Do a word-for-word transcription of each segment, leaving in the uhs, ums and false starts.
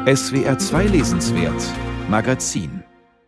S W R zwei Lesenswert Magazin.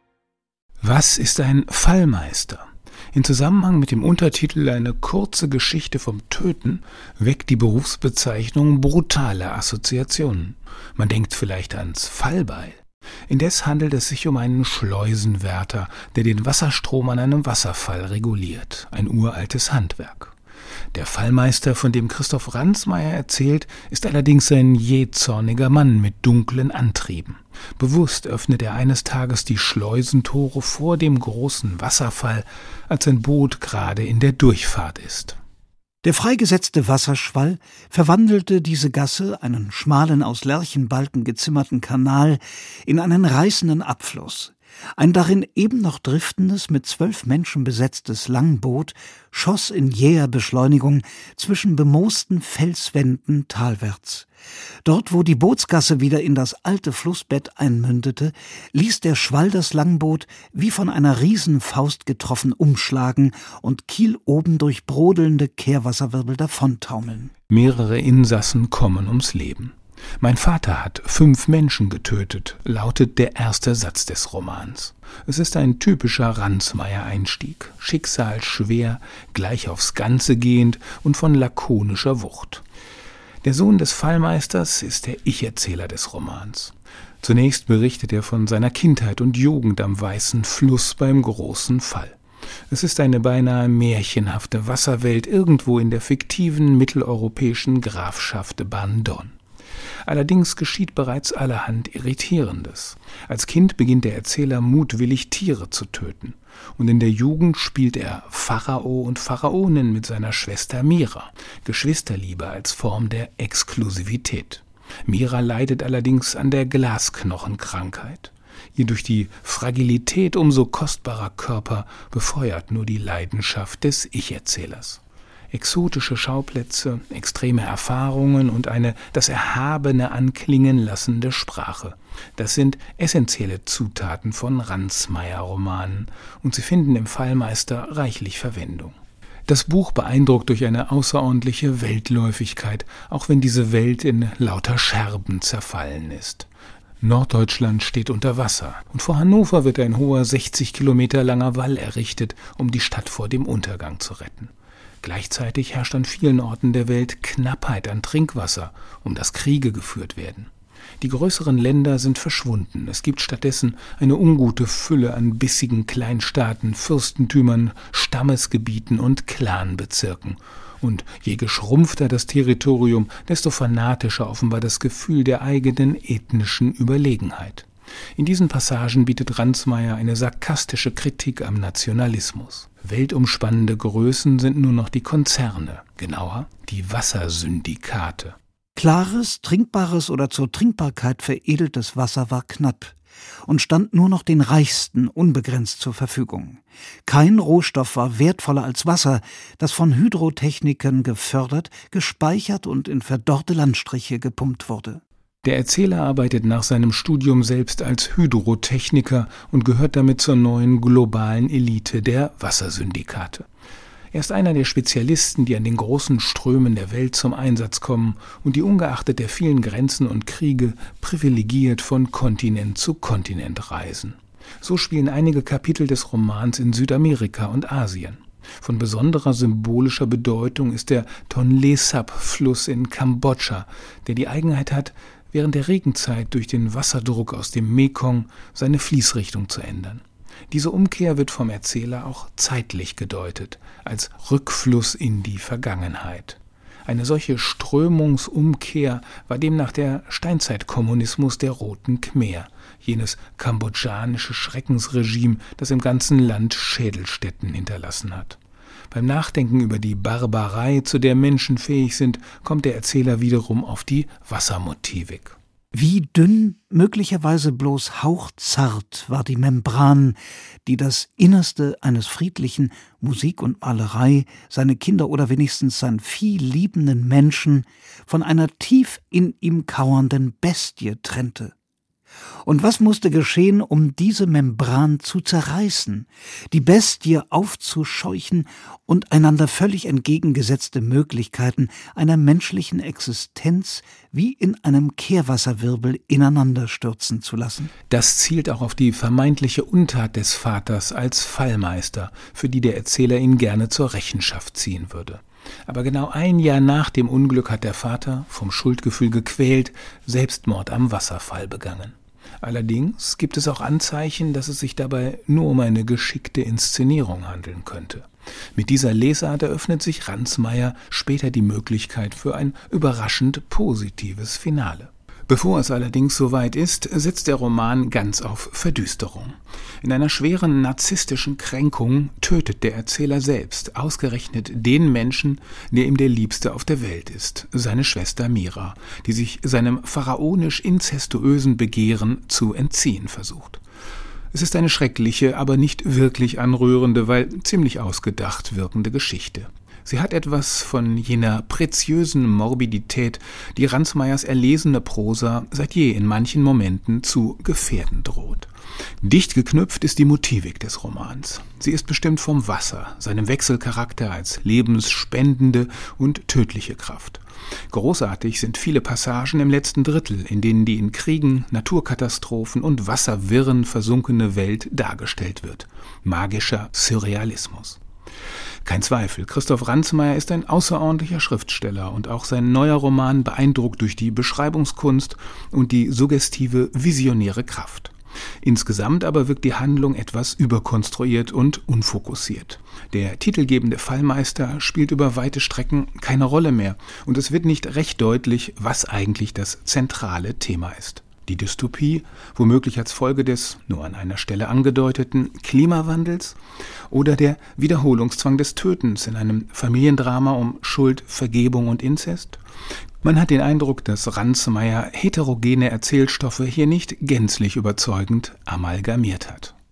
Was ist ein Fallmeister? In Zusammenhang mit dem Untertitel »Eine kurze Geschichte vom Töten« weckt die Berufsbezeichnung brutale Assoziationen. Man denkt vielleicht ans Fallbeil. Indes handelt es sich um einen Schleusenwärter, der den Wasserstrom an einem Wasserfall reguliert. Ein uraltes Handwerk. Der Fallmeister, von dem Christoph Ransmayr erzählt, ist allerdings ein jähzorniger Mann mit dunklen Antrieben. Bewusst öffnet er eines Tages die Schleusentore vor dem großen Wasserfall, als sein Boot gerade in der Durchfahrt ist. Der freigesetzte Wasserschwall verwandelte diese Gasse, einen schmalen, aus Lärchenbalken gezimmerten Kanal, in einen reißenden Abfluss. Ein darin eben noch driftendes, mit zwölf Menschen besetztes Langboot schoss in jäher Beschleunigung zwischen bemoosten Felswänden talwärts. Dort, wo die Bootsgasse wieder in das alte Flussbett einmündete, ließ der Schwall das Langboot wie von einer Riesenfaust getroffen umschlagen und kieloben durch brodelnde Kehrwasserwirbel davontaumeln. Mehrere Insassen kommen ums Leben. »Mein Vater hat fünf Menschen getötet«, lautet der erste Satz des Romans. Es ist ein typischer Ransmayr-Einstieg, schicksalsschwer, gleich aufs Ganze gehend und von lakonischer Wucht. Der Sohn des Fallmeisters ist der Ich-Erzähler des Romans. Zunächst berichtet er von seiner Kindheit und Jugend am Weißen Fluss beim großen Fall. Es ist eine beinahe märchenhafte Wasserwelt irgendwo in der fiktiven mitteleuropäischen Grafschaft Bandon. Allerdings geschieht bereits allerhand Irritierendes. Als Kind beginnt der Erzähler mutwillig Tiere zu töten. Und in der Jugend spielt er Pharao und Pharaonin mit seiner Schwester Mira, Geschwisterliebe als Form der Exklusivität. Mira leidet allerdings an der Glasknochenkrankheit. Ihr durch die Fragilität umso kostbarer Körper befeuert nur die Leidenschaft des Ich-Erzählers. Exotische Schauplätze, extreme Erfahrungen und eine das Erhabene anklingen lassende Sprache. Das sind essentielle Zutaten von Ransmayr-Romanen und sie finden im Fallmeister reichlich Verwendung. Das Buch beeindruckt durch eine außerordentliche Weltläufigkeit, auch wenn diese Welt in lauter Scherben zerfallen ist. Norddeutschland steht unter Wasser und vor Hannover wird ein hoher sechzig Kilometer langer Wall errichtet, um die Stadt vor dem Untergang zu retten. Gleichzeitig herrscht an vielen Orten der Welt Knappheit an Trinkwasser, um das Kriege geführt werden. Die größeren Länder sind verschwunden. Es gibt stattdessen eine ungute Fülle an bissigen Kleinstaaten, Fürstentümern, Stammesgebieten und Clanbezirken. Und je geschrumpfter das Territorium, desto fanatischer offenbar das Gefühl der eigenen ethnischen Überlegenheit. In diesen Passagen bietet Ransmayr eine sarkastische Kritik am Nationalismus. Weltumspannende Größen sind nur noch die Konzerne, genauer die Wassersyndikate. Klares, trinkbares oder zur Trinkbarkeit veredeltes Wasser war knapp und stand nur noch den Reichsten unbegrenzt zur Verfügung. Kein Rohstoff war wertvoller als Wasser, das von Hydrotechnikern gefördert, gespeichert und in verdorrte Landstriche gepumpt wurde. Der Erzähler arbeitet nach seinem Studium selbst als Hydrotechniker und gehört damit zur neuen globalen Elite der Wassersyndikate. Er ist einer der Spezialisten, die an den großen Strömen der Welt zum Einsatz kommen und die ungeachtet der vielen Grenzen und Kriege privilegiert von Kontinent zu Kontinent reisen. So spielen einige Kapitel des Romans in Südamerika und Asien. Von besonderer symbolischer Bedeutung ist der Tonlé Sap-Fluss in Kambodscha, der die Eigenheit hat, während der Regenzeit durch den Wasserdruck aus dem Mekong seine Fließrichtung zu ändern. Diese Umkehr wird vom Erzähler auch zeitlich gedeutet, als Rückfluss in die Vergangenheit. Eine solche Strömungsumkehr war demnach der Steinzeitkommunismus der Roten Khmer, jenes kambodschanische Schreckensregime, das im ganzen Land Schädelstätten hinterlassen hat. Beim Nachdenken über die Barbarei, zu der Menschen fähig sind, kommt der Erzähler wiederum auf die Wassermotivik. Wie dünn, möglicherweise bloß hauchzart war die Membran, die das Innerste eines friedlichen, Musik und Malerei, seine Kinder oder wenigstens sein Vieh liebenden Menschen von einer tief in ihm kauernden Bestie trennte. Und was musste geschehen, um diese Membran zu zerreißen, die Bestie aufzuscheuchen und einander völlig entgegengesetzte Möglichkeiten einer menschlichen Existenz wie in einem Kehrwasserwirbel ineinanderstürzen zu lassen? Das zielt auch auf die vermeintliche Untat des Vaters als Fallmeister, für die der Erzähler ihn gerne zur Rechenschaft ziehen würde. Aber genau ein Jahr nach dem Unglück hat der Vater, vom Schuldgefühl gequält, Selbstmord am Wasserfall begangen. Allerdings gibt es auch Anzeichen, dass es sich dabei nur um eine geschickte Inszenierung handeln könnte. Mit dieser Lesart eröffnet sich Ransmayr später die Möglichkeit für ein überraschend positives Finale. Bevor es allerdings soweit ist, setzt der Roman ganz auf Verdüsterung. In einer schweren narzisstischen Kränkung tötet der Erzähler selbst ausgerechnet den Menschen, der ihm der Liebste auf der Welt ist, seine Schwester Mira, die sich seinem pharaonisch-inzestuösen Begehren zu entziehen versucht. Es ist eine schreckliche, aber nicht wirklich anrührende, weil ziemlich ausgedacht wirkende Geschichte. Sie hat etwas von jener preziösen Morbidität, die Ransmayrs erlesene Prosa seit je in manchen Momenten zu gefährden droht. Dicht geknüpft ist die Motivik des Romans. Sie ist bestimmt vom Wasser, seinem Wechselcharakter als lebensspendende und tödliche Kraft. Großartig sind viele Passagen im letzten Drittel, in denen die in Kriegen, Naturkatastrophen und Wasserwirren versunkene Welt dargestellt wird. Magischer Surrealismus. Kein Zweifel, Christoph Ransmayr ist ein außerordentlicher Schriftsteller und auch sein neuer Roman beeindruckt durch die Beschreibungskunst und die suggestive, visionäre Kraft. Insgesamt aber wirkt die Handlung etwas überkonstruiert und unfokussiert. Der titelgebende Fallmeister spielt über weite Strecken keine Rolle mehr und es wird nicht recht deutlich, was eigentlich das zentrale Thema ist. Die Dystopie, womöglich als Folge des, nur an einer Stelle angedeuteten, Klimawandels oder der Wiederholungszwang des Tötens in einem Familiendrama um Schuld, Vergebung und Inzest? Man hat den Eindruck, dass Ransmayr heterogene Erzählstoffe hier nicht gänzlich überzeugend amalgamiert hat.